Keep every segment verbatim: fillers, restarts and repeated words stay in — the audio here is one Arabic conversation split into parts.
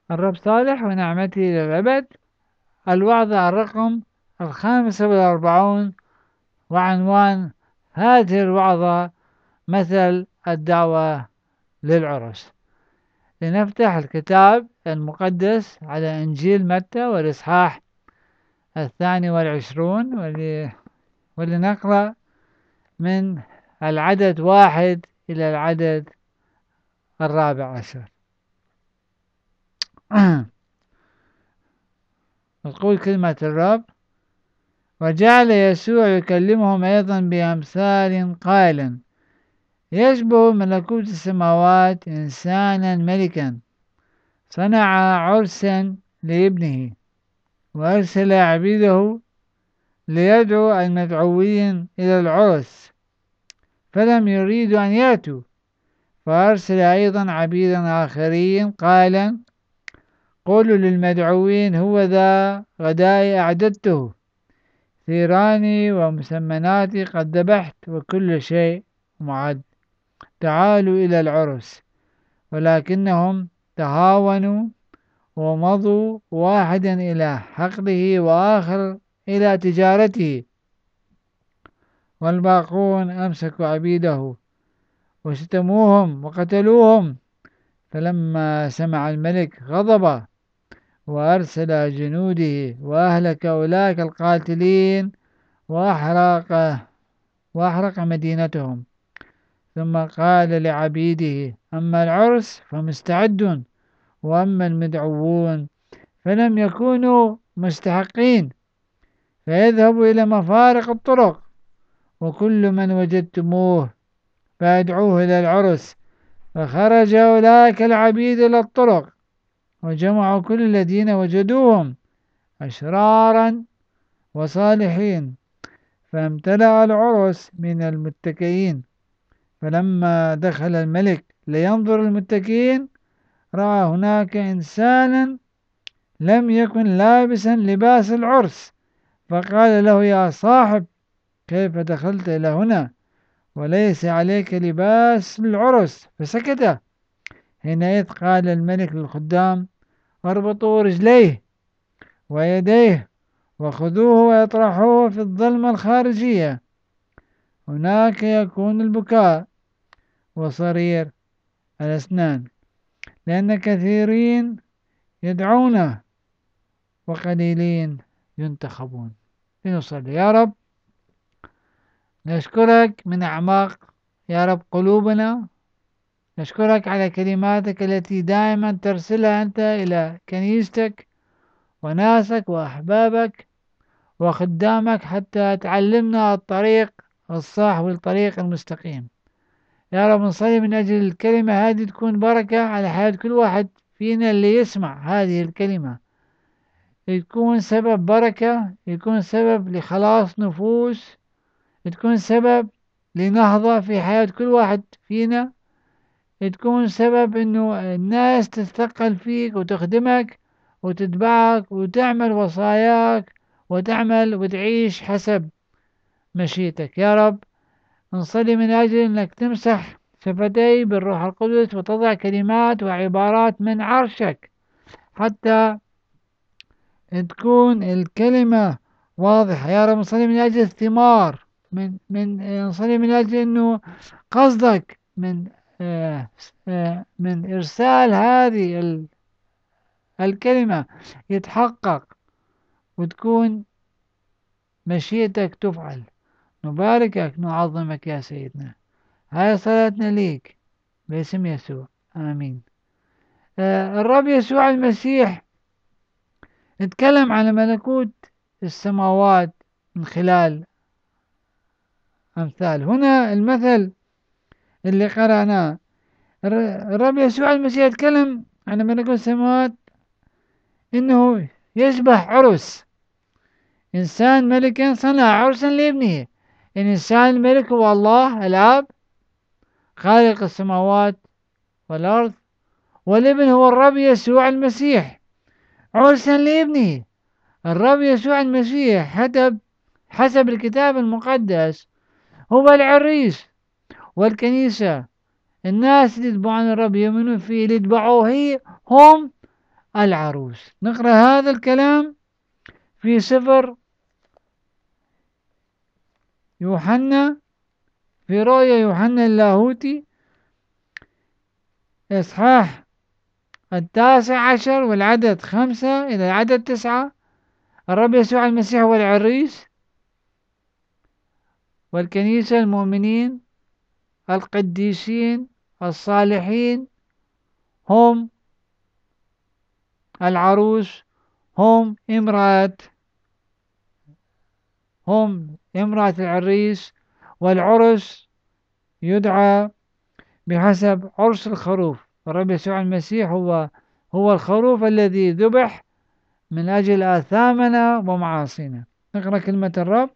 الرب صالح ونعمته للأبد. الوعظة الرقم الخامسة والأربعون، وعنوان هذه الوعظة مثل الدعوة للعرس. لنفتح الكتاب المقدس على إنجيل متى والإصحاح الثاني والعشرون، ولنقرأ من العدد واحد إلى العدد الرابع عشر. تقول كلمة الرب: وجعل يسوع يكلمهم أيضا بأمثال قائلا: يشبه ملكوت السماوات إنسانا ملكا صنع عرسا لابنه، وأرسل عبيده ليدعو المدعوين إلى العرس، فلم يريدوا أن يأتوا، فأرسل أيضا عبيدا آخرين قائلا: قولوا للمدعوين هو ذا غداي أعددته، ثيراني ومسمناتي قد ذبحت، وكل شيء معد، تعالوا إلى العرس. ولكنهم تهاونوا ومضوا، واحدا إلى حقله وآخر إلى تجارته، والباقون أمسكوا عبيده وشتموهم وقتلوهم. فلما سمع الملك غضب، وأرسل جنوده وأهلك أولئك القاتلين، وأحرق وأحرق مدينتهم. ثم قال لعبيده: أما العرس فمستعد، وأما المدعوون فلم يكونوا مستحقين، فيذهبوا إلى مفارق الطرق، وكل من وجدتموه فادعوه إلى العرس. فخرج أولئك العبيد إلى الطرق، وجمعوا كل الذين وجدوهم، أشرارا وصالحين، فامتلأ العرس من المتكئين. فلما دخل الملك لينظر المتكئين، رأى هناك إنسانا لم يكن لابسا لباس العرس، فقال له: يا صاحب، كيف دخلت إلى هنا وليس عليك لباس العرس؟ فسكت. حينئذ قال الملك للخدام: اربطوا رجليه ويديه، وخذوه واطرحوه في الظلمة الخارجية، هناك يكون البكاء وصرير الأسنان، لأن كثيرين يدعونه وقليلين ينتخبون. لنصلي. يا رب، نشكرك من أعماق يا رب قلوبنا، نشكرك على كلماتك التي دائما ترسلها أنت إلى كنيستك وناسك وأحبابك وخدامك، حتى تعلمنا الطريق الصح والطريق المستقيم. يا رب، نصلي من أجل الكلمة هذه تكون بركة على حياة كل واحد فينا اللي يسمع هذه الكلمة، تكون سبب بركة، يكون سبب لخلاص نفوس، تكون سبب لنهضة في حياة كل واحد فينا، تكون سبب إنه الناس تتثقل فيك وتخدمك وتتبعك وتعمل وصاياك وتعمل وتعيش حسب مشيتك. يا رب، نصلي من أجل أنك تمسح شفتي بالروح القدس، وتضع كلمات وعبارات من عرشك، حتى تكون الكلمة واضحة. يا رب، نصلي من أجل الثمار، من من نصلي من أجل أنه قصدك من آه آه من إرسال هذه الكلمة يتحقق، وتكون مشيئتك تفعل. نباركك، نعظمك يا سيدنا. هاي صلاتنا ليك باسم يسوع، آمين. آه الرب يسوع المسيح اتكلم عن ملكوت السماوات من خلال أمثال. هنا المثل اللي قرأناه، الرب يسوع المسيح يتكلم عن ملكوت السماوات إنه يشبه عرس، إنسان ملك صنع عرسا لابنه. الإنسان الملك هو الله الآب خالق السماوات والأرض، والابن هو الرب يسوع المسيح عرسا لابنه. الرب يسوع المسيح حسب حسب الكتاب المقدس هو العريس، والكنيسة الناس اللي يتبعون الرب يؤمنون فيه اللي يتبعوه هي هم العروس. نقرأ هذا الكلام في سفر يوحنا، في رؤيا يوحنا اللاهوتي إصحاح التاسع عشر والعدد خمسة إلى العدد تسعة. الرب يسوع المسيح هو العريس، والكنيسة المؤمنين القديسين الصالحين هم العروس، هم امرأة هم امرأة العريس، والعرس يدعى بحسب عرس الخروف. الرب يسوع المسيح هو هو الخروف الذي ذبح من أجل آثامنا ومعاصينا. نقرأ كلمة الرب.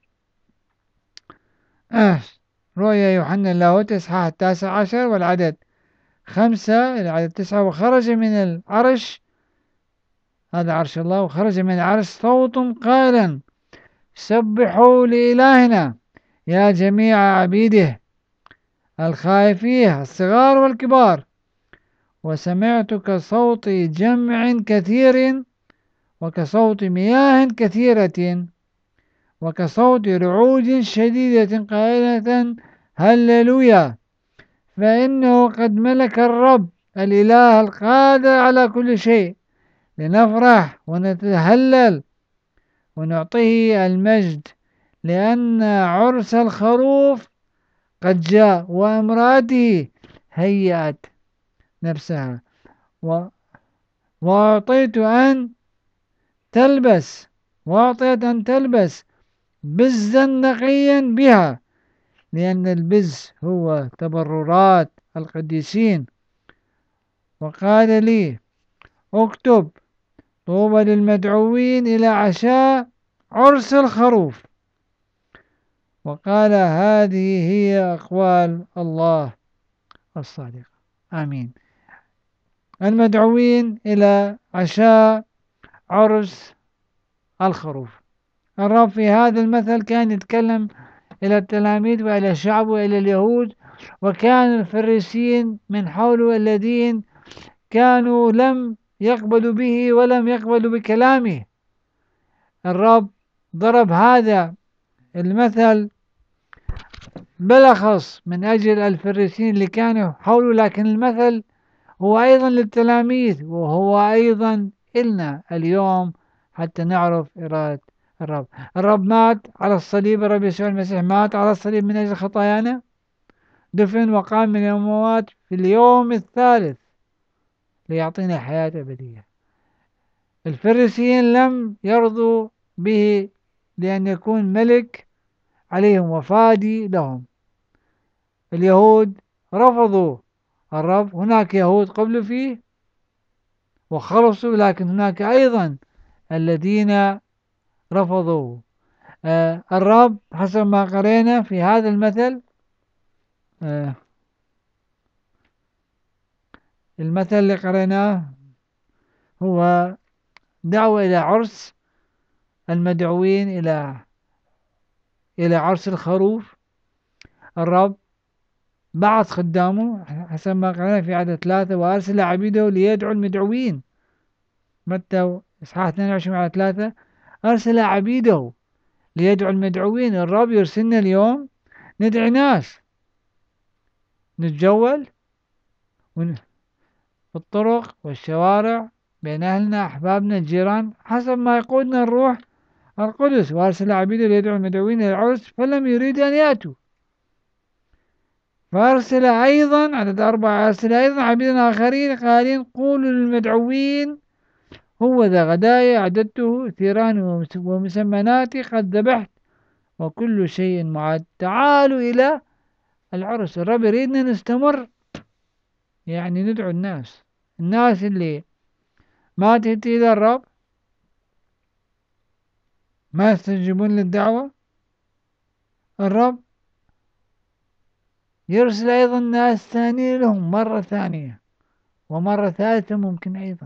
آه. رؤيا يوحنا اللاهوت إصحاح التاسع عشر والعدد خمسة إلى العدد تسعة. وخرج من العرش، هذا عرش الله، وخرج من العرش صوت قائلا: سبحوا لإلهنا يا جميع عبيده الخائفين الصغار والكبار. وسمعت كصوت جمع كثير، وكصوت مياه كثيرة، وكصوت رعود شديدة قائلة: هللويا، فإنه قد ملك الرب الإله القادر على كل شيء. لنفرح ونتهلل ونعطيه المجد، لأن عرس الخروف قد جاء، وامرأته هيأت نفسها، و... وأعطيت أن تلبس وأعطيت أن تلبس بزا نقيا بها، لأن البز هو تبررات القديسين. وقال لي: اكتب: طوبى للمدعوين إلى عشاء عرس الخروف. وقال: هذه هي أقوال الله الصادق. آمين. المدعوين إلى عشاء عرس الخروف. الرب في هذا المثل كان يتكلم إلى التلاميذ وإلى الشعب وإلى اليهود، وكان الفريسيين من حوله الذين كانوا لم يقبلوا به ولم يقبلوا بكلامه. الرب ضرب هذا المثل بالأخص من أجل الفريسيين اللي كانوا حوله، لكن المثل هو أيضا للتلاميذ، وهو أيضا إلنا اليوم حتى نعرف إرادة الرب. الرب مات على الصليب، الرب يسوع المسيح مات على الصليب من أجل خطايانا، دفن وقام من الأموات في اليوم الثالث ليعطينا حياة أبدية. الفريسيين لم يرضوا به لأن يكون ملك عليهم وفادي لهم. اليهود رفضوا الرب، هناك يهود قبلوا فيه وخلصوا، لكن هناك أيضا الذين رفضوه. آه الرب حسب ما قرينا في هذا المثل، آه المثل اللي قريناه هو دعوة إلى عرس المدعوين إلى إلى عرس الخروف. الرب بعث خدامه حسب ما قرأنا في عدد ثلاثة: وأرسل عبيده ليدعو المدعوين. متى إصحاح اثنين وعشرين عدد ثلاثة: أرسل عبيده ليدعو المدعوين. الرب يرسلنا اليوم ندعي ناس، نتجول في الطرق والشوارع بين أهلنا أحبابنا الجيران حسب ما يقودنا الروح القدس. وأرسل عبيده ليدعو المدعوين إلى العرس فلم يريد أن يأتوا. فأرسل أيضا عدد أربعة: أرسل أيضا عبيدا آخرين قائلين: قولوا للمدعوين هو ذا غداي أعددته، ثيران ومسمناتي قد ذبحت، وكل شيء معد، تعالوا إلى العرس. الرب يريدنا نستمر، يعني ندعو الناس الناس اللي ما تأتي إلى الرب، ما يستجيبون للدعوة. الرب يرسل أيضا ناس ثانيين لهم مرة ثانية ومرة ثالثة ممكن أيضا.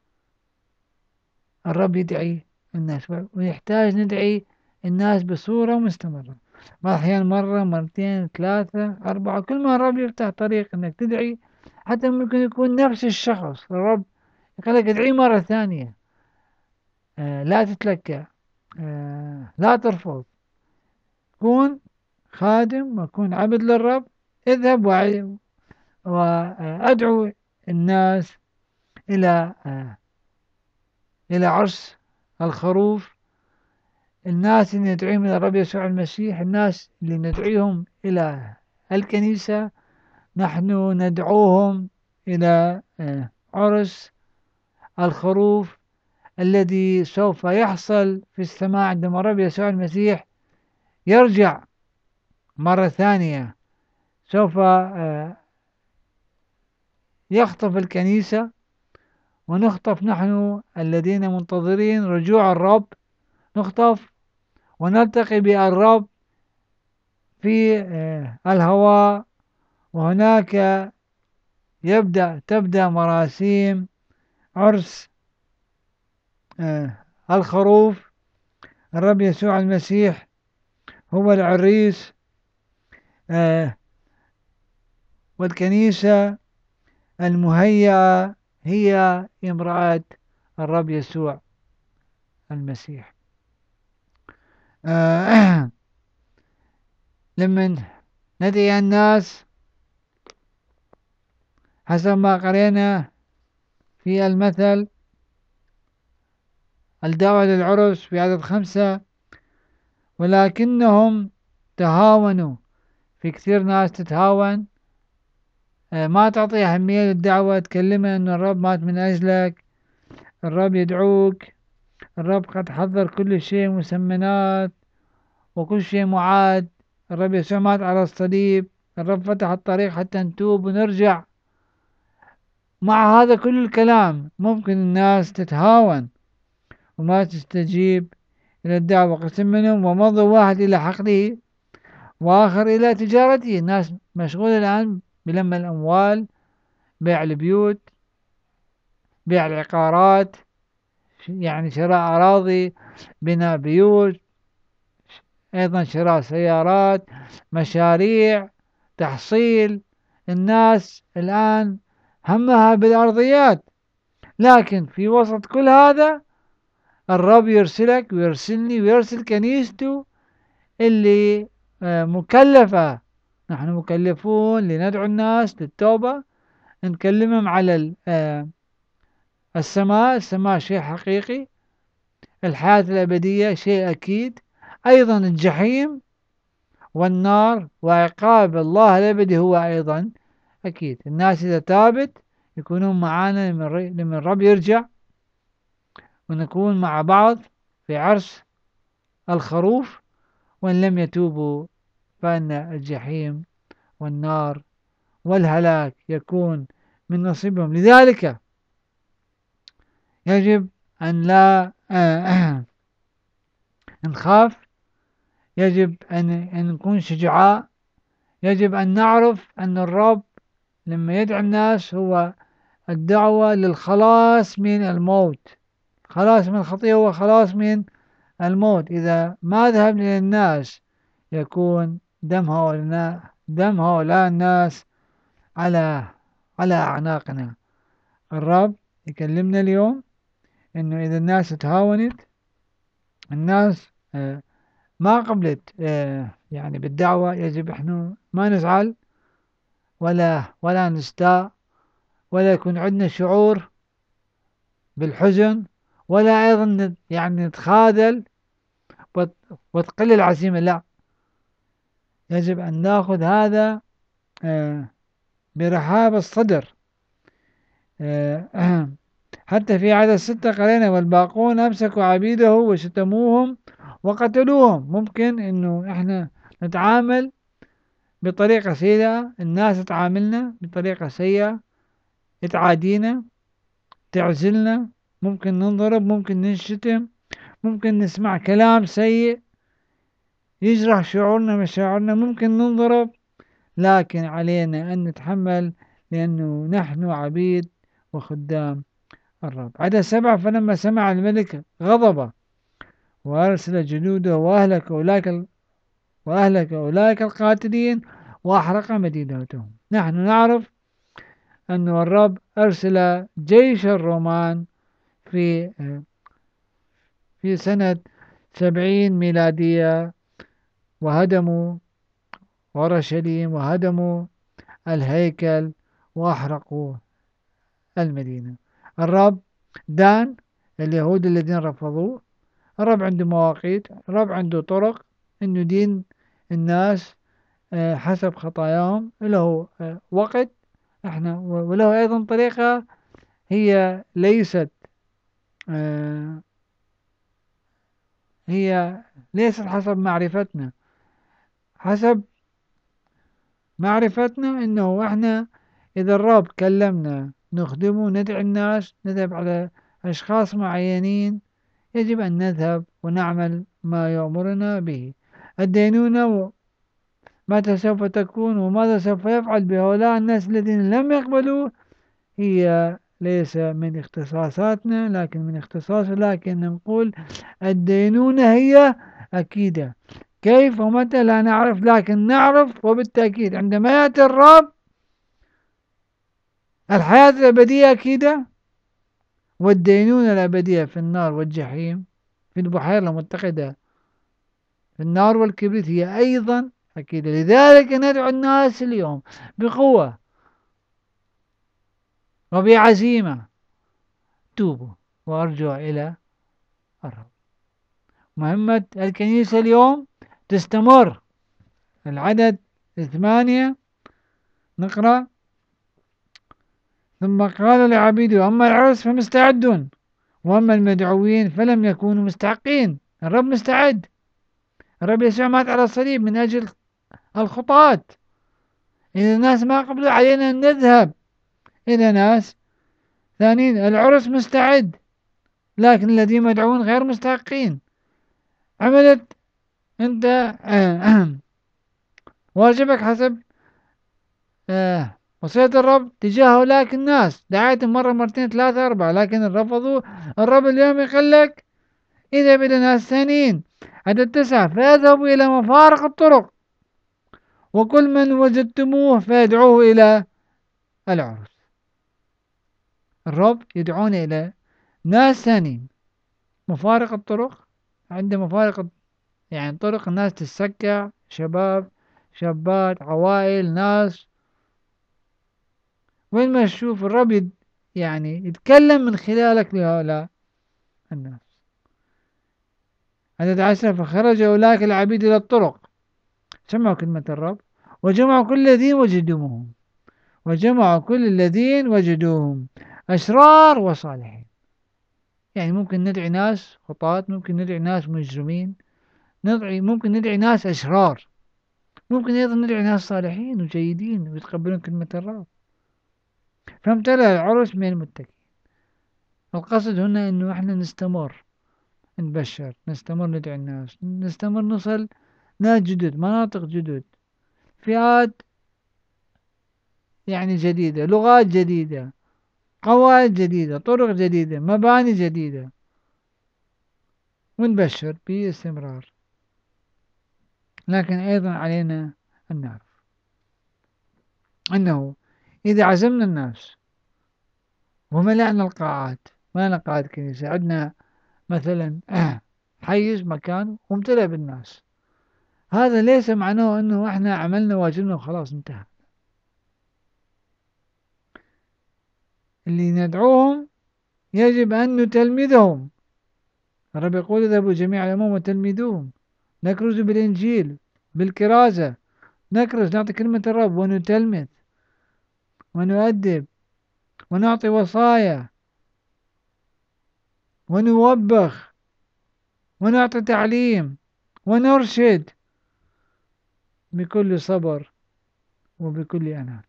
الرب يدعي الناس، ويحتاج ندعي الناس بصورة مستمرة، ما أحيانا مرة مرتين ثلاثة أربعة، كل ما الرب يفتح طريق أنك تدعي، حتى ممكن يكون نفس الشخص الرب قال لك ادعيه مرة ثانية، آه لا تتلكى، آه لا ترفض، كون خادم وكون عبد للرب. اذهب وع- وأدعو الناس إلى آه إلى عرس الخروف. الناس اللي ندعيهم إلى الرب يسوع المسيح، الناس اللي ندعيهم إلى الكنيسة، نحن ندعوهم إلى آه، عرس الخروف الذي سوف يحصل في السماء عندما الرب يسوع المسيح يرجع مرة ثانية. سوف آه، يخطف الكنيسة، ونخطف نحن الذين منتظرين رجوع الرب، نخطف ونلتقي بالرب في آه، الهواء. وهناك يبدأ تبدأ مراسيم عرس آه، الخروف. الرب يسوع المسيح هو العريس، آه، والكنيسة المهيئة هي امرأة الرب يسوع المسيح. آه، لمن ندعي الناس حسب ما قرينا في المثل، الدعوة للعرس في عدد خمسة، ولكنهم تهاونوا. في كثير ناس تتهاون، آه، ما تعطي أهمية للدعوة، تكلمه أن الرب مات من أجلك، الرب يدعوك، الرب قد حضر كل شيء مسمنات وكل شيء معاد، الرب يسوع مات على الصليب، الرب فتح الطريق حتى نتوب ونرجع. مع هذا كل الكلام ممكن الناس تتهاون وما تستجيب إلى الدعوة. قسم منهم ومضوا، واحد إلى حقله وآخر إلى تجارته. الناس مشغولة الآن بلم الأموال، بيع البيوت، بيع العقارات، يعني شراء أراضي، بناء بيوت، أيضا شراء سيارات، مشاريع، تحصيل. الناس الآن همها بالأرضيات، لكن في وسط كل هذا الرب يرسلك ويرسلني ويرسل كنيسته اللي آه، مكلفة. نحن مكلفون لندعو الناس للتوبة، نكلمهم على آه، السماء. السماء شيء حقيقي، الحياة الأبدية شيء أكيد، أيضا الجحيم والنار وعقاب الله الأبدي هو أيضا أكيد. الناس إذا تابت يكونون معانا لما الرب يرجع، ونكون مع بعض في عرس الخروف. وإن لم يتوبوا فإن الجحيم والنار والهلاك يكون من نصيبهم. لذلك يجب أن لا نخاف، يجب أن نكون شجعاء، يجب أن نعرف أن الرب لما يدعو الناس هو الدعوة للخلاص من الموت. خلاص من الخطيئة هو خلاص من الموت. إذا ما ذهبنا للناس يكون دم هؤلاء دم هؤلاء الناس على على أعناقنا. الرب يكلمنا اليوم إنه إذا الناس تهاونت، الناس آه، ما قبلت آه، يعني بالدعوة، يجب إحنا ما نزعل ولا ولا نستاء، ولا يكون عندنا شعور بالحزن، ولا أيضا يعني نتخاذل وتقل العزيمة. لا، يجب أن نأخذ هذا آه، برحاب الصدر. آه، حتى في عدد ستة قرينا والباقون أمسكوا عبيده وشتموهم وقتلوهم. ممكن إنه إحنا نتعامل بطريقة سيئة، الناس تعاملنا بطريقة سيئة، تعادينا، تعزلنا، ممكن ننضرب، ممكن ننشتم، ممكن نسمع كلام سيء يجرح شعورنا مشاعرنا، ممكن ننضرب، لكن علينا أن نتحمل لأنه نحن عبيد وخدام الرب. عدد سبعة فلما سمع الملك غضب وأرسل جنوده وأهلك أولئك وأهلك أولئك القاتلين وأحرق مدينتهم. نحن نعرف أن الرب أرسل جيش الرومان في في سنة سبعين ميلادية، وهدموا أورشليم وهدموا الهيكل وأحرقوا المدينة. الرب دان اليهود الذين رفضوه. الرب عنده مواقيت، الرب عنده طرق إنه يدين الناس آه، حسب خطاياهم. له آه، وقت احنا، وله أيضا طريقة هي ليست آه، هي ليست حسب معرفتنا. حسب معرفتنا انه احنا اذا الرب كلمنا نخدمه، ندعي الناس، نذهب على اشخاص معينين، يجب ان نذهب ونعمل ما يأمرنا به. الدينونة متى سوف تكون وماذا سوف يفعل بهؤلاء الناس الذين لم يقبلوا هي ليس من اختصاصاتنا، لكن من اختصاصه. لكن نقول الدينونة هي أكيدة. كيف ومتى لا نعرف، لكن نعرف وبالتأكيد عندما يأتي الرب الحياة الأبدية أكيدة، والدينونة الأبدية في النار والجحيم في البحيرة المتقدة في النار والكبريت هي أيضا أكيدة. لذلك ندعو الناس اليوم بقوة وبعزيمة: توبوا وارجعوا إلى الرب. مهمة الكنيسة اليوم تستمر. العدد ثمانية نقرأ: ثم قال لعبيده: أما العرس فمستعدون، وأما المدعوين فلم يكونوا مستحقين. الرب مستعد. الرب يسوع مات على الصليب من أجل الخطاة. إذا الناس ما قبلوا علينا أن نذهب إلى ناس ثانيين. العرس مستعد، لكن الذين مدعوون غير مستحقين. عملت أنت واجبك حسب آه وصية الرب تجاه أولئك الناس. دعيتهم مرة مرتين ثلاثة أربعة لكن رفضوا. الرب اليوم يقول لك: اذهب إلى ناس ثانيين. عدد تسعة: فاذهبوا إلى مفارق الطرق وكل من وجدتموه فادعوه إلى العرس. الرب يدعونا إلى ناس ثانيين. مفارق الطرق، عند مفارق يعني طرق الناس تتسكع، شباب، شابات، عوائل، ناس. وين ما تشوف الرب يد يعني يتكلم من خلالك لهؤلاء الناس. عدد عشرة: فخرج أولئك العبيد إلى الطرق، سمعوا كلمة الرب، وجمعوا كل الذين وجدوهم وجمعوا كل الذين وجدوهم أشرار وصالحين. يعني ممكن ندعي ناس خطاة، ممكن ندعي ناس مجرمين، ندعي ممكن ندعي ناس أشرار، ممكن أيضا ندعي ناس صالحين وجيدين ويتقبلون كلمة الرب. فامتلأ العرس من المتقين. القصد هنا أنه احنا نستمر نبشر، نستمر ندعي الناس، نستمر نصل ناس جدد، مناطق جدد، فئات يعني جديدة، لغات جديدة، قواعد جديدة، طرق جديدة، مباني جديدة، ونبشر باستمرار. لكن أيضا علينا أن نعرف أنه إذا عزمنا الناس وملأنا القاعات، ملأنا قاعات كنيسة، عندنا مثلا حيز مكان وامتلأ بالناس، هذا ليس معناه أنه إحنا عملنا واجبنا وخلاص انتهى. اللي ندعوهم يجب أن نتلمذهم. الرب يقول: اذهبوا جميع الأمم وتلمذوهم. نكرز بالإنجيل، بالكرازة، نكرز، نعطي كلمة الرب ونتلمذ ونؤدب ونعطي وصايا ونوبخ ونعطي تعليم ونرشد بكل صبر وبكل أنات.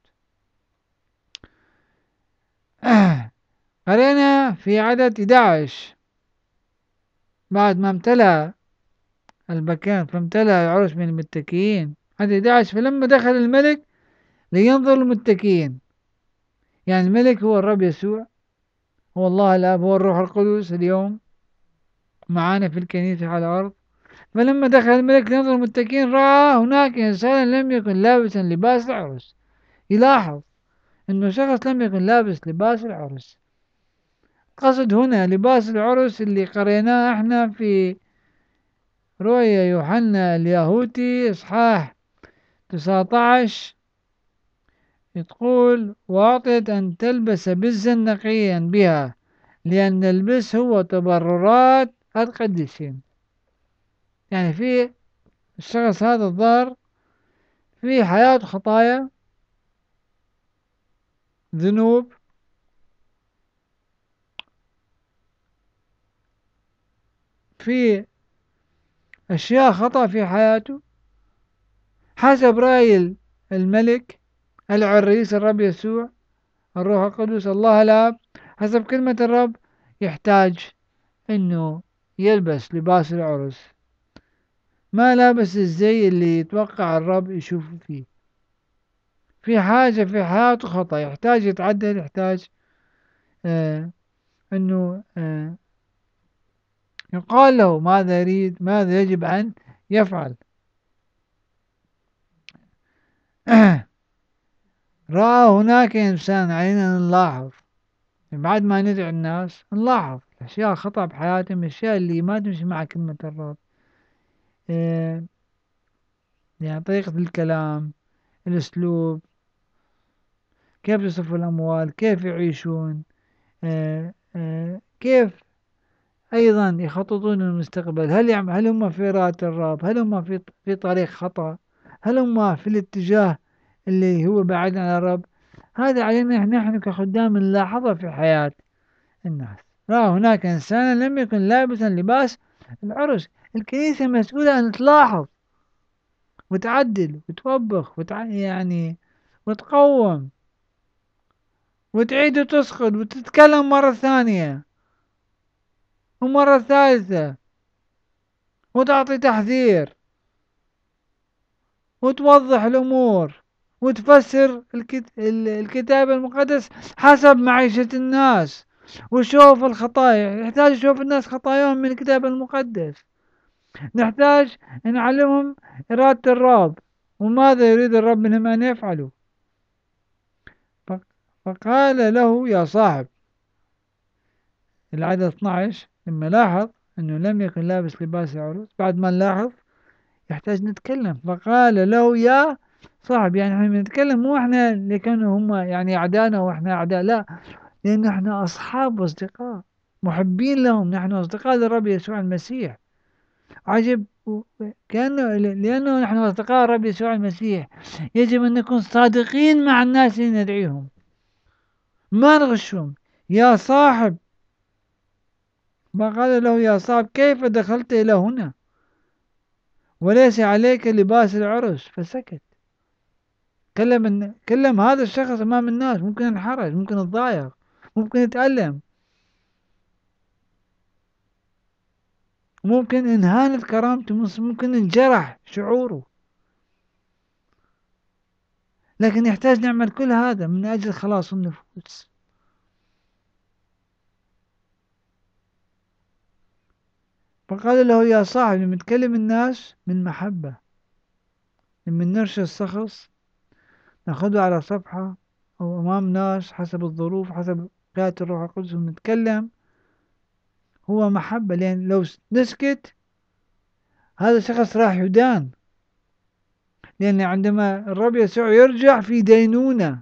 قرينا في عدد أحد عشر بعد ما امتلأ المكان فامتلأ العرس من المتكئين. عدد أحد عشر: فلما دخل الملك لينظر المتكئين. يعني الملك هو الرب يسوع، هو الله الآب، هو الروح القدس اليوم معانا في الكنيسة على الأرض. فلما دخل الملك لينظر المتكئين رأى هناك إنسانا لم يكن لابسا لباس العرس. يلاحظ إنه شخص لم يكن لابس لباس العرس. قصد هنا لباس العرس اللي قريناه احنا في رؤيا يوحنا اليهودي إصحاح تسعة عشر، تقول وأعطيت أن تلبس بزا نقيا بها، لأن البس هو تبررات القديسين. يعني في الشخص هذا الظاهر في حياة خطايا، ذنوب، في أشياء خطأ في حياته حسب رأي الملك العريس الرب يسوع الروح القدس الله الآب. حسب كلمة الرب يحتاج إنه يلبس لباس العرس، ما لابس الزي اللي يتوقع الرب يشوفه فيه. في حاجة في حياته خطأ يحتاج يتعدل، يحتاج آه إنه آه يقال له ماذا يريد، ماذا يجب أن يفعل. رأى هناك إنسان، علينا أن نلاحظ بعد ما ندعي الناس نلاحظ الأشياء خطأ بحياتهم، الأشياء اللي ما تمشي مع كلمة الرب. آه يعني طريقة الكلام، الأسلوب، كيف يصرفوا الأموال، كيف يعيشون، آه آه كيف أيضا يخططون للمستقبل. هل يعمل هل هم في إرادة الرب، هل هم في في طريق خطأ، هل هم في الاتجاه اللي هو بعيد عن الرب. هذا علينا نحن كخدام نلاحظه في حياة الناس. رأى هناك إنسانا لم يكن لابسا لباس العرس. الكنيسة مسؤولة أن تلاحظ وتعدل وتوبخ وتع... يعني وتقوم وتعيد وتسقط وتتكلم مرة ثانية ومرة ثالثة وتعطي تحذير وتوضح الأمور وتفسر الكت... الكتاب المقدس حسب معيشة الناس. وشوف الخطايا، يحتاج يشوف الناس خطاياهم من الكتاب المقدس. نحتاج نعلمهم إرادة الرب وماذا يريد الرب منهم أن يفعلوا. فقال له يا صاحب، العدد اثنا عشر، لما لاحظ أنه لم يكن لابس لباس العروس، بعد ما نلاحظ يحتاج نتكلم. فقال له يا صاحب، يعني احنا بنتكلم مو احنا اللي كانوا هم يعني أعدانا واحنا أعداء، لا، لأن احنا أصحاب وأصدقاء محبين لهم، نحن أصدقاء للرب يسوع المسيح. عجب، كأنه لأنه نحن أصدقاء الرب يسوع المسيح يجب أن نكون صادقين مع الناس اللي ندعيهم، ما نغشهم. يا صاحب، فقال له يا صاحب كيف دخلت إلى هنا وليس عليك لباس العرس؟ فسكت. كلم كلم هذا الشخص أمام الناس، ممكن ينحرج، ممكن يتضايق، ممكن يتألم، ممكن انهانت كرامته، ممكن انجرح شعوره، لكن يحتاج نعمل كل هذا من أجل خلاص النفوس. فقال له يا صاحب، لما تكلم الناس من محبة، لما نرشد الشخص ناخده على صفحة أو أمام ناس حسب الظروف حسب قيادة الروح القدس ونتكلم، هو محبة. لأن لو نسكت هذا الشخص راح يدان، لأن عندما الرب يسوع يرجع في دينونة،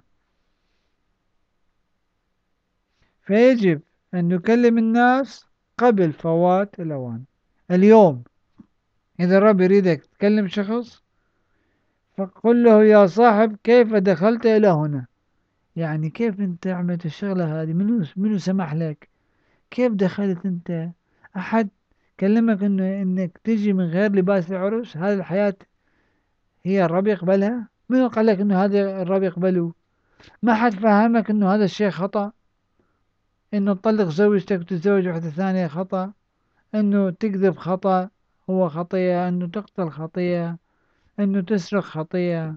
فيجب أن نكلم الناس قبل فوات الأوان. اليوم إذا الرب يريدك تكلم شخص فقل له يا صاحب كيف دخلت إلى هنا. يعني كيف أنت عملت الشغلة هذه؟ منو منو سمح لك؟ كيف دخلت أنت؟ أحد كلمك إنه إنك تجي من غير لباس العرس؟ هذه الحياة هي الرب يقبلها؟ منو قال لك إنه هذا الرب يقبله؟ ما حد فهمك إنه هذا الشيء خطأ؟ إنه تطلق زوجتك وتتزوج واحدة ثانية خطأ؟ إنه تكذب خطأ هو خطية؟ إنه تقتل خطية؟ إنه تسرق خطية؟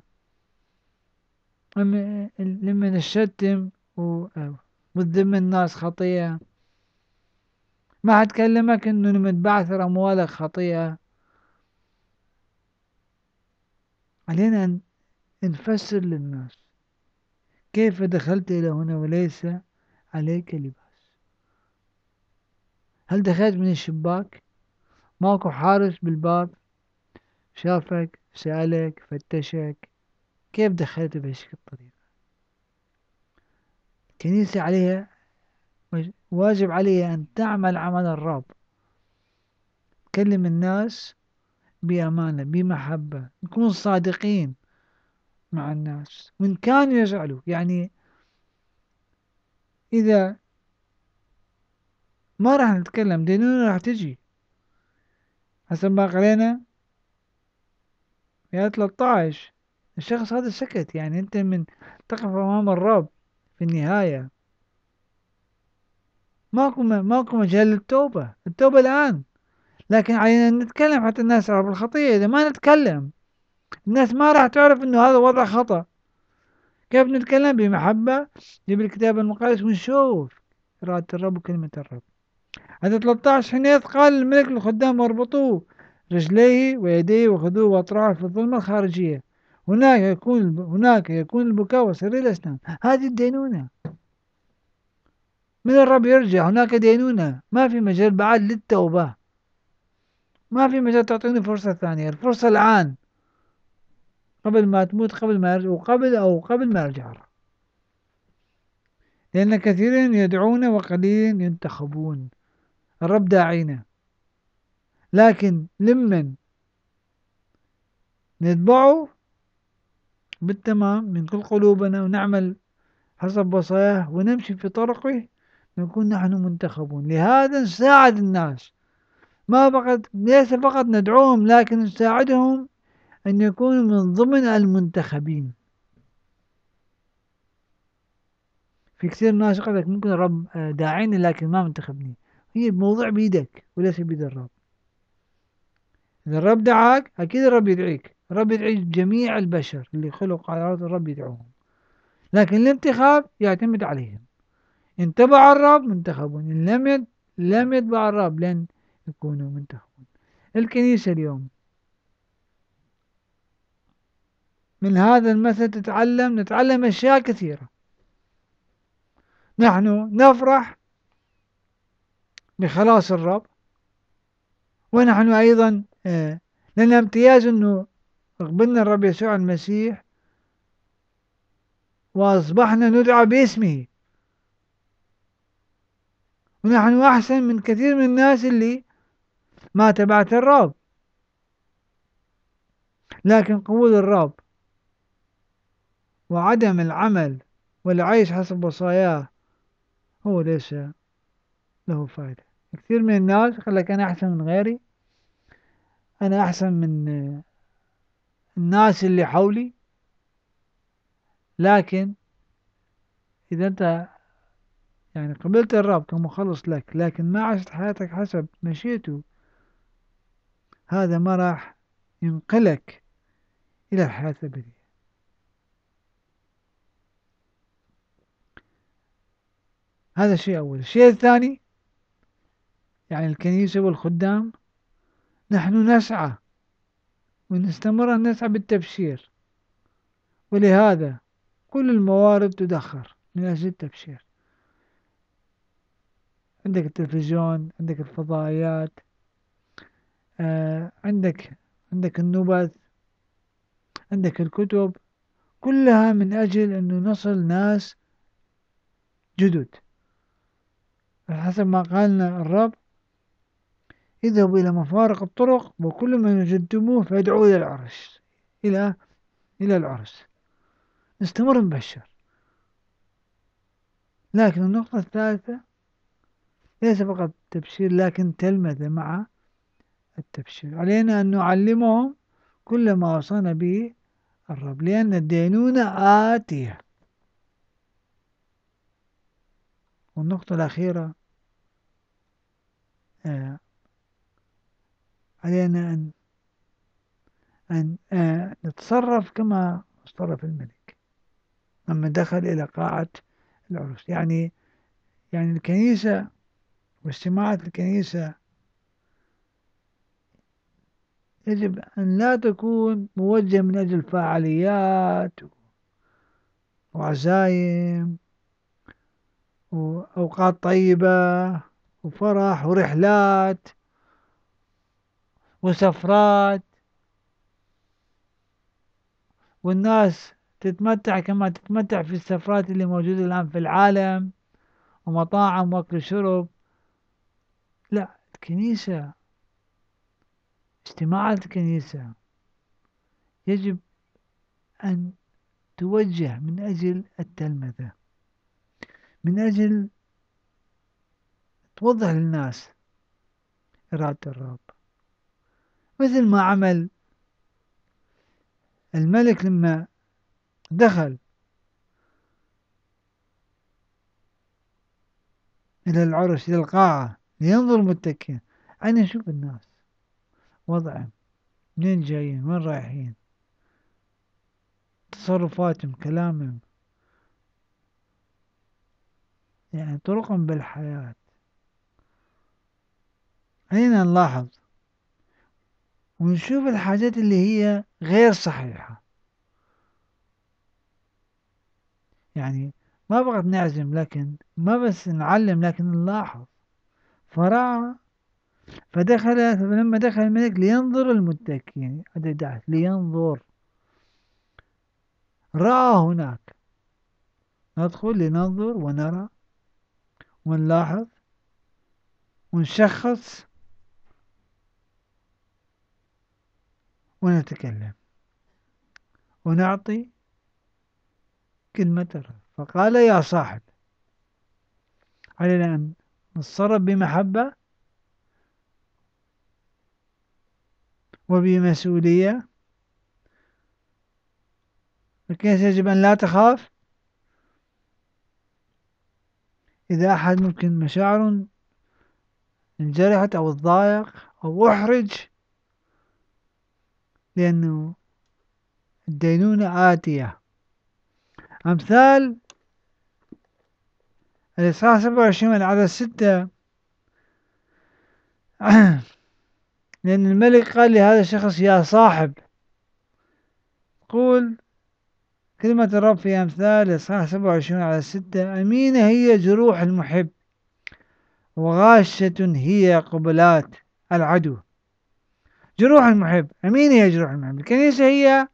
أم- لما نشتم و- وتذم الناس خطية؟ ما حد كلمك إنه لما تبعثر أموالك خطية؟ علينا أن نفسر للناس كيف دخلت إلى هنا وليس عليك لباس؟ هل دخلت من الشباك؟ ماكو حارس بالباب شافك سألك فتشك؟ كيف دخلت بهذه الطريقة؟ الكنيسة عليها واجب عليها أن تعمل عمل الرب، تكلم الناس بأمانة بمحبة، نكون صادقين مع الناس وإن كانوا يزعلوا. يعني إذا ما راح نتكلم دينونة راح تجي، حسب ما قرينا في ثلاثة عشر الشخص هذا سكت. يعني أنت من تقف أمام الرب في النهاية ماكو ماكو مجال للتوبة، التوبة الآن. لكن علينا أن نتكلم حتى الناس تعرف الخطية. إذا ما نتكلم الناس ما راح تعرف أنه هذا وضع خطأ. كيف نتكلم بمحبة؟ نجيب الكتاب المقدس ونشوف إرادة الرب وكلمة الرب. هذا ثلاثة عشر حينئذ قال الملك للخدام اربطوه رجليه ويديه وخذوه واطرحوه في الظلمة الخارجية، هناك يكون هناك يكون البكاء وصرير الأسنان. هذه الدينونة من الرب يرجع. هناك دينونة، ما في مجال بعد للتوبة، ما في مجال تعطيني فرصة ثانية. الفرصة الآن قبل ما تموت، قبل ما يرجع، وقبل أو قبل ما يرجع. لأن كثيرين يدعون وقليل ينتخبون. الرب داعينا، لكن لمن نتبعه بالتمام من كل قلوبنا ونعمل حسب وصاياه ونمشي في طرقه نكون نحن منتخبون. لهذا نساعد الناس، ما فقط ليس فقط ندعوهم لكن نساعدهم أن يكونوا من ضمن المنتخبين. في كثير ناس يقول لك ممكن الرب داعيني لكن ما منتخبني. هي الموضوع بيدك وليس بيد الرب. إذا الرب دعاك أكيد الرب يدعيك. الرب يدعي جميع البشر اللي خلقوا على الأرض، الرب يدعوهم، لكن الانتخاب يعتمد عليهم. إن تبع الرب منتخبون، إن لم يت... لم يتبع الرب لن يكونوا منتخبون. الكنيسة اليوم من هذا المثل تتعلم نتعلم أشياء كثيرة. نحن نفرح بخلاص الرب، ونحن أيضا آه لنا امتياز أنه قبلنا الرب يسوع المسيح وأصبحنا ندعى باسمه، ونحن أحسن من كثير من الناس اللي ما تبعت الرب. لكن قبول الرب وعدم العمل والعيش حسب وصاياه هو ليس له فائدة. كثير من الناس يقول لك أنا أحسن من غيري، أنا أحسن من الناس اللي حولي. لكن إذا أنت يعني قبلت الرب كمخلص لك لكن ما عشت حياتك حسب مشيئته، هذا ما راح ينقلك إلى الحياة الأبدية. هذا الشيء أول. الشيء الثاني يعني الكنيسة والخدام نحن نسعى ونستمر أن نسعى بالتبشير، ولهذا كل الموارد تدخر من أجل التبشير. عندك التلفزيون، عندك الفضائيات، آه عندك عندك النبذ، عندك الكتب، كلها من أجل أنه نصل ناس جدد حسب ما قالنا الرب: اذهبوا إلى مفارق الطرق وكل من وجدتموه فادعوا إلى العرس، إلى إلى العرس. نستمر نبشر. لكن النقطة الثالثة ليس فقط تبشير لكن تلمذة مع التبشير. علينا أن نعلمهم كل ما وصلنا به الرب، لأن الدينونة آتية. والنقطة الأخيرة آه علينا أن أن آه نتصرف كما تصرف الملك لما دخل إلى قاعة العرس. يعني يعني الكنيسة واجتماعات الكنيسة يجب أن لا تكون موجهة من أجل فعاليات وعزايم وأوقات طيبة وفرح ورحلات وسفرات، والناس تتمتع كما تتمتع في السفرات اللي موجودة الآن في العالم، ومطاعم وأكل وشرب. لا، الكنيسة، اجتماعات الكنيسة يجب أن توجه من أجل التلمذة، من أجل توضح للناس إرادة الرب، مثل ما عمل الملك لما دخل إلى العرش، إلى القاعة لينظر متكئا، أن يشوف الناس وضعهم، منين جايين، وين رايحين، تصرفاتهم، كلامهم، يعني طرقهم بالحياة. علينا نلاحظ ونشوف الحاجات اللي هي غير صحيحة، يعني ما فقط نعزم، لكن ما بس نعلم، لكن نلاحظ. فرأى فدخل فلما دخل الملك لينظر المتكئين، عدد لينظر، رأى هناك. ندخل لننظر ونرى ونلاحظ ونشخص ونتكلم ونعطي كلمة الرب. فقال يا صاحب، علينا أن نتصرف بمحبة وبمسؤولية، فكيف يجب أن لا تخاف إذا أحد ممكن مشاعر انجرحت أو تضايق أو أحرج، لأنه الدينونة آتية. أمثال الإصحاح سبعة وعشرين العدد ستة لأن الملك قال لهذا الشخص يا صاحب. قول كلمة الرب في أمثال الإصحاح سبعة وعشرين على ستة: أمينة هي جروح المحب، وغاشة هي قبلات العدو. جروح المحب، أمينة هي جروح المحب. الكنيسة هي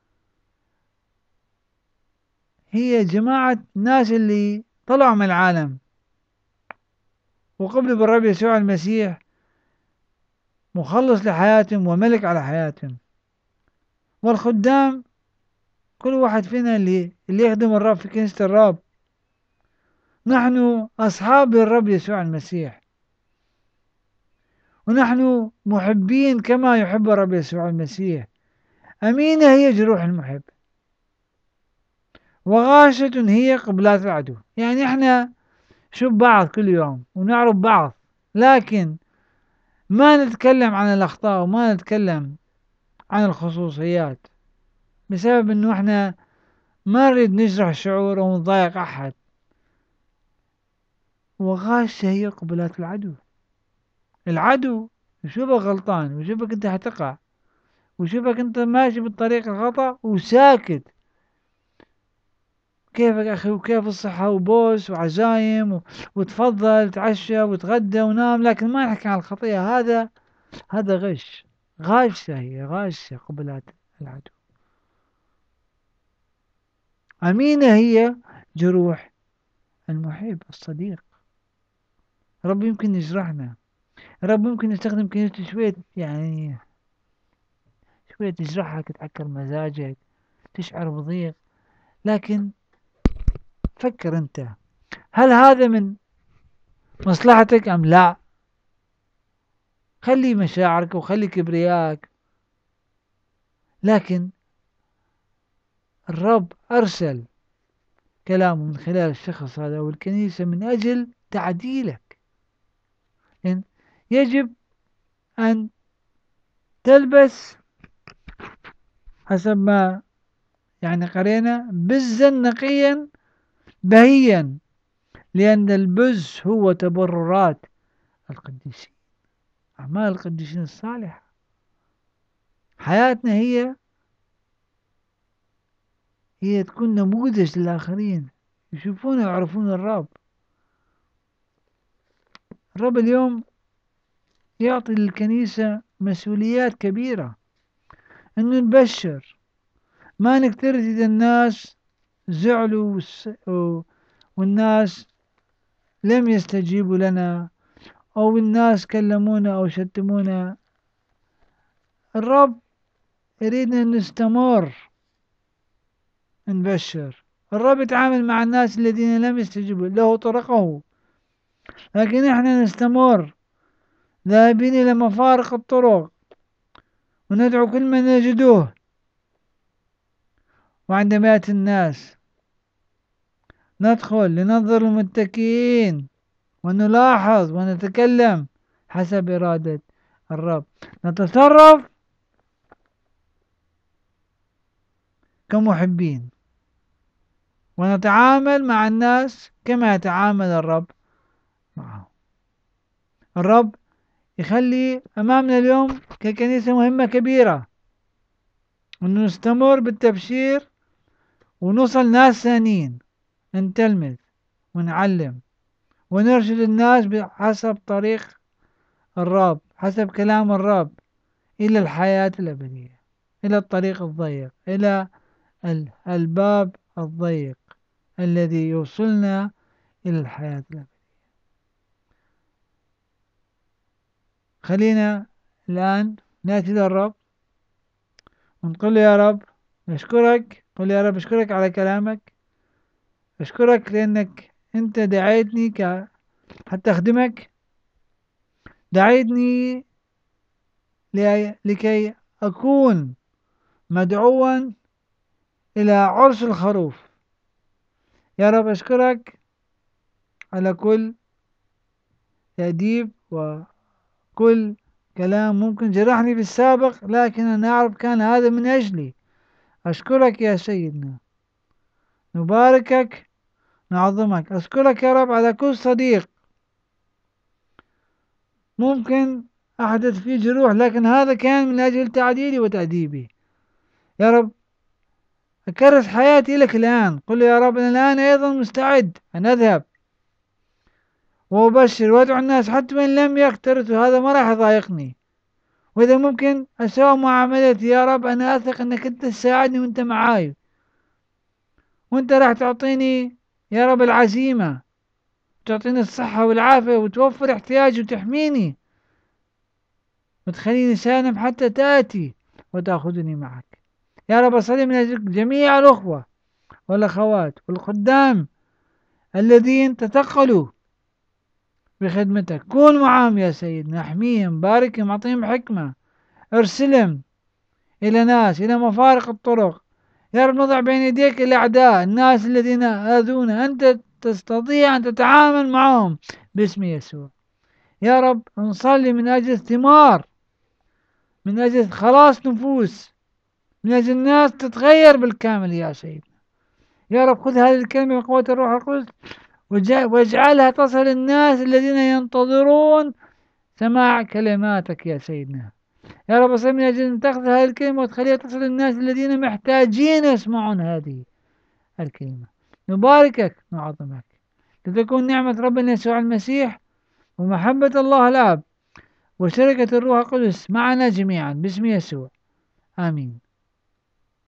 هي جماعة ناس اللي طلعوا من العالم وقبلوا بالرب يسوع المسيح مخلص لحياتهم وملك على حياتهم. والخدام كل واحد فينا اللي اللي يخدم الرب في كنيسة الرب، نحن أصحاب الرب يسوع المسيح، ونحن محبين كما يحب الرب يسوع المسيح. أمينة هي جروح المحب، وغاشة هي قبلات العدو. يعني احنا نشوف بعض كل يوم ونعرف بعض، لكن ما نتكلم عن الأخطاء وما نتكلم عن الخصوصيات، بسبب انه احنا ما نريد نجرح شعور او نضايق احد. وغاشة هي قبلات العدو. العدو يشوفك غلطان ويشوفك انت هتقع ويشوفك انت ماشي بالطريق الخطأ وساكت، كيفك أخي وكيف الصحة وبوس وعزايم و... وتفضل تعشى وتغدى ونام، لكن ما نحكي عن الخطيئة. هذا هذا غش. غاشة هي غاشة قبلات العدو. أمينة هي جروح المحب الصديق. رب يمكن يجرحنا، رب ممكن يستخدم كلمته شوية، يعني شوية تجرحك، تعكر مزاجك، تشعر بضيق، لكن فكر أنت، هل هذا من مصلحتك أم لا؟ خلي مشاعرك وخلي كبرياءك، لكن الرب أرسل كلامه من خلال الشخص هذا والكنيسة من أجل تعديلك. يعني يجب أن تلبس حسب ما يعني قرينا بزا نقيا بهيا، لأن البز هو تبررات القديسين، أعمال القديسين الصالحة. حياتنا هي هي تكون نموذج للآخرين يشوفون ويعرفون الرب. الرب اليوم يعطي للكنيسة مسؤوليات كبيرة، أنه نبشر، ما نكترث إذا الناس زعلوا والناس لم يستجيبوا لنا أو الناس كلمونا أو شتمونا. الرب يريدنا أن نستمر نبشر. الرب يتعامل مع الناس الذين لم يستجيبوا له طرقه، لكن احنا نستمر ذاهبين إلى مفارق الطرق وندعو كل من نجدوه. وعندما يأتي الناس ندخل لننظر المتكئين ونلاحظ ونتكلم حسب إرادة الرب. نتصرف كمحبين ونتعامل مع الناس كما يتعامل الرب معهم. الرب يخلي أمامنا اليوم ككنيسة مهمة كبيرة، أن نستمر بالتبشير ونوصل ناس ثانيين، نتلمذ ونعلم ونرشد الناس بحسب طريق الرب، حسب كلام الرب، إلى الحياة الأبدية، إلى الطريق الضيق، إلى الباب الضيق الذي يوصلنا إلى الحياة الأبدية. خلينا الآن نأتي للرب ونقول له يا رب نشكرك. قل يا رب أشكرك على كلامك، أشكرك لأنك أنت دعيتني ك... حتى أخدمك، دعيتني ل... لكي أكون مدعوا إلى عرس الخروف. يا رب أشكرك على كل تأديب وكل كلام ممكن جرحني في السابق، لكن أنا أعرف كان هذا من أجلي. أشكرك يا سيدنا، نباركك، نعظمك. أشكرك يا رب على كل صديق ممكن أحدث فيه جروح، لكن هذا كان من أجل تعديلي وتأديبي. يا رب أكرس حياتي لك الآن. قل يا رب أنا الآن أيضا مستعد أن أذهب وأبشر وأدعو الناس حتى وإن لم يكترثوا، هذا ما راح يضايقني. وإذا ممكن أسوأ معاملتي يا رب أنا أثق أنك أنت تساعدني وأنت معاي، وأنت راح تعطيني يا رب العزيمة، تعطيني الصحة والعافية وتوفر احتياجي وتحميني وتخليني سالم حتى تأتي وتأخذني معك. يا رب أصلي من أجل جميع الأخوة والأخوات والخدام الذين تثقلوا بخدمتك. كون معهم يا سيدنا، احميهم، باركهم، أعطيهم حكمة، ارسلهم إلى ناس، إلى مفارق الطرق. يا رب نضع بين يديك الأعداء، الناس الذين آذونا، أنت تستطيع أن تتعامل معهم باسم يسوع. يا رب نصلي من أجل الثمار، من أجل خلاص نفوس، من أجل الناس تتغير بالكامل يا سيدنا. يا رب خذ هذه الكلمة من قوة الروح القدس واجعلها تصل الناس الذين ينتظرون سماع كلماتك يا سيدنا. يا رب أصلي من أجل أن تأخذ هذه الكلمة وتخليها تصل للناس الذين محتاجين يسمعون هذه الكلمة. نباركك نعظمك، لتكون نعمة ربنا يسوع المسيح ومحبة الله الآب وشركة الروح القدس معنا جميعا باسم يسوع، آمين.